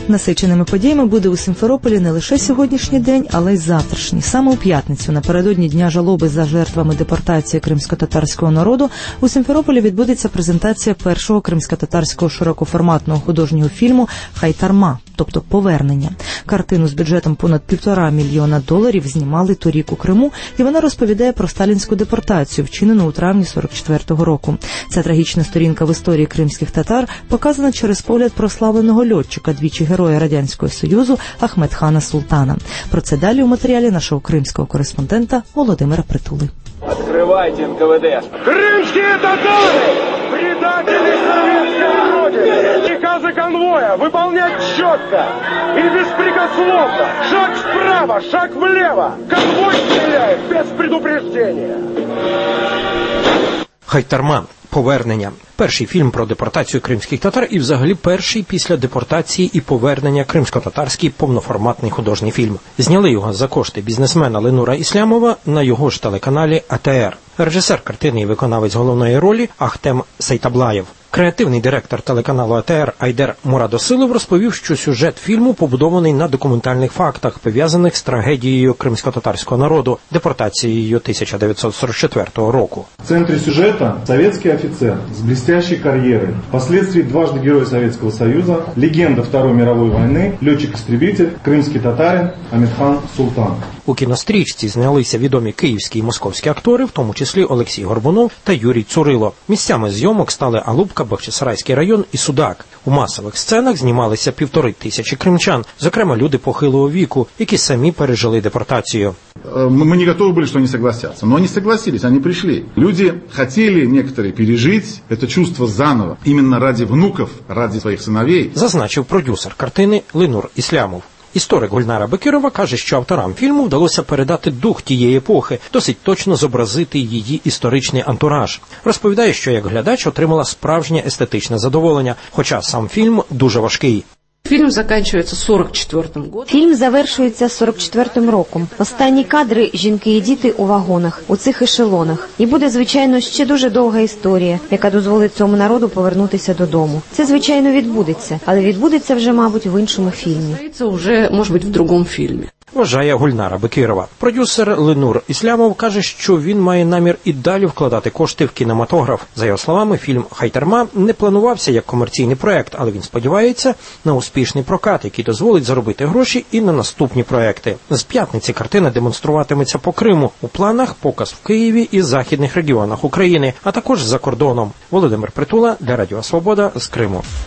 Насиченими подіями буде у Сімферополі не лише сьогоднішній день, але й завтрашній. Саме у п'ятницю, напередодні Дня жалоби за жертвами депортації кримськотатарського народу, у Сімферополі відбудеться презентація першого кримськотатарського широкоформатного художнього фільму «Хайтарма», тобто «Повернення». Картину з бюджетом понад $1,5 мільйона знімали торік у Криму, і вона розповідає про сталінську депортацію, вчинену у травні 44-го року. Ця трагічна сторінка в історії кримських татар показана через погляд прославленого льотчика, двічі Героя Радянського Союзу Ахмедхана Султана. Про це далі у матеріалі нашого кримського кореспондента Володимира Притули. Открывайте НКВД. Крымские татары! Предатели советской родины! Приказы конвоя выполнять четко и беспрекословно. Шаг вправо, шаг влево. Конвой стреляет без предупреждения. «Хайтарма. Повернення». Перший фільм про депортацію кримських татар і взагалі перший після депортації і повернення кримсько-татарський повноформатний художній фільм. Зняли його за кошти бізнесмена Ленура Іслямова на його ж телеканалі АТР. Режисер картини і виконавець головної ролі Ахтем Сейтаблаєв. Креативний директор телеканалу АТР Айдер Мурадосилов розповів, що сюжет фільму побудований на документальних фактах, пов'язаних з трагедією кримсько-татарського народу, депортацією 1944 року. В центрі сюжета советский офицер с блестящей карьерой, впоследствии дважды Герой Советского Союза, легенда Второй мировой войны, летчик-истребитель, крымский татарин Ахмедхан Султан. У кінострічці знялися відомі київські і московські актори, в тому числі Олексій Горбунов та Юрій Цурило. Місцями зйомок стали Алубка, Бахчисарайський район і Судак. У масових сценах знімалися 1500 кримчан, зокрема люди похилого віку, які самі пережили депортацію. Мы не готовы были, что они согласятся, но они согласились, они пришли. Люди хотели некоторые пережить это чувство заново, именно ради внуков, ради своих сыновей. Зазначив продюсер картини Ленур Іслямов. Історик Гульнара Бекірова каже, що авторам фільму вдалося передати дух тієї епохи, досить точно зобразити її історичний антураж. Розповідає, що як глядач отримала справжнє естетичне задоволення, хоча сам фільм дуже важкий. Фільм закінчується 44-м роком. Фільм завершується 44-м роком. Останні кадри – жінки і діти у вагонах, у цих ешелонах. І буде, звичайно, ще дуже довга історія, яка дозволить цьому народу повернутися додому. Це, звичайно, відбудеться, але відбудеться вже, мабуть, в іншому фільмі. Це вже, може бути, в другому фільмі. Вважає Гульнара Бекірова. Продюсер Ленур Іслямов каже, що він має намір і далі вкладати кошти в кінематограф. За його словами, фільм «Хайтарма» не планувався як комерційний проект, але він сподівається на успішний прокат, який дозволить заробити гроші і на наступні проекти. З п'ятниці картина демонструватиметься по Криму. У планах показ в Києві і західних регіонах України, а також за кордоном. Володимир Притула для Радіо Свобода з Криму.